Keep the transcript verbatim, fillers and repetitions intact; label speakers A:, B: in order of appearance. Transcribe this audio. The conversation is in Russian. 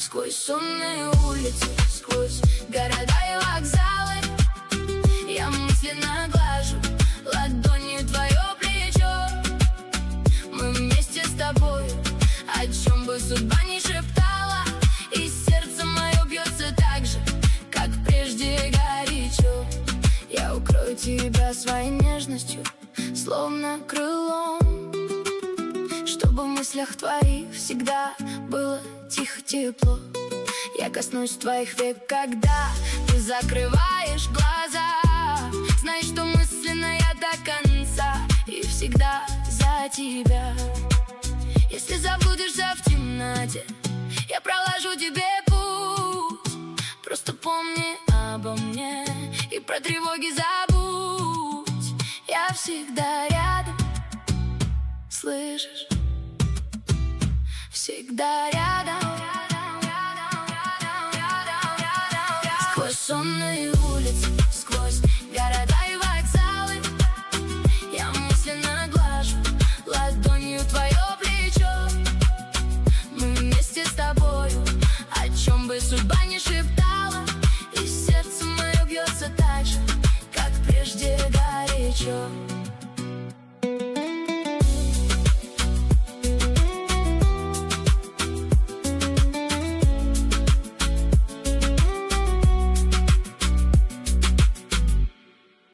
A: Сквозь сонные улицы, сквозь города и вокзалы я мысленно глажу ладонью твое плечо. Мы вместе с тобой, о чем бы судьба ни шептала, и сердце мое бьется так же, как прежде горячо. Я укрою тебя своей нежностью, словно крылом, чтобы в мыслях твоих всегда было тихо-тепло. Я коснусь твоих век, когда ты закрываешь глаза. Знай, что мысленно я до конца и всегда за тебя. Если заблудишься в темноте, я проложу тебе путь. Просто помни обо мне и про тревоги забудь. Я всегда рядом, слышишь? Всегда рядом. Сквозь сонные улицы, сквозь города и вокзалы я мысленно глажу ладонью твое плечо. Мы вместе с тобою, о чем бы судьба ни шептала, и сердце мое бьется так же, как прежде горячо.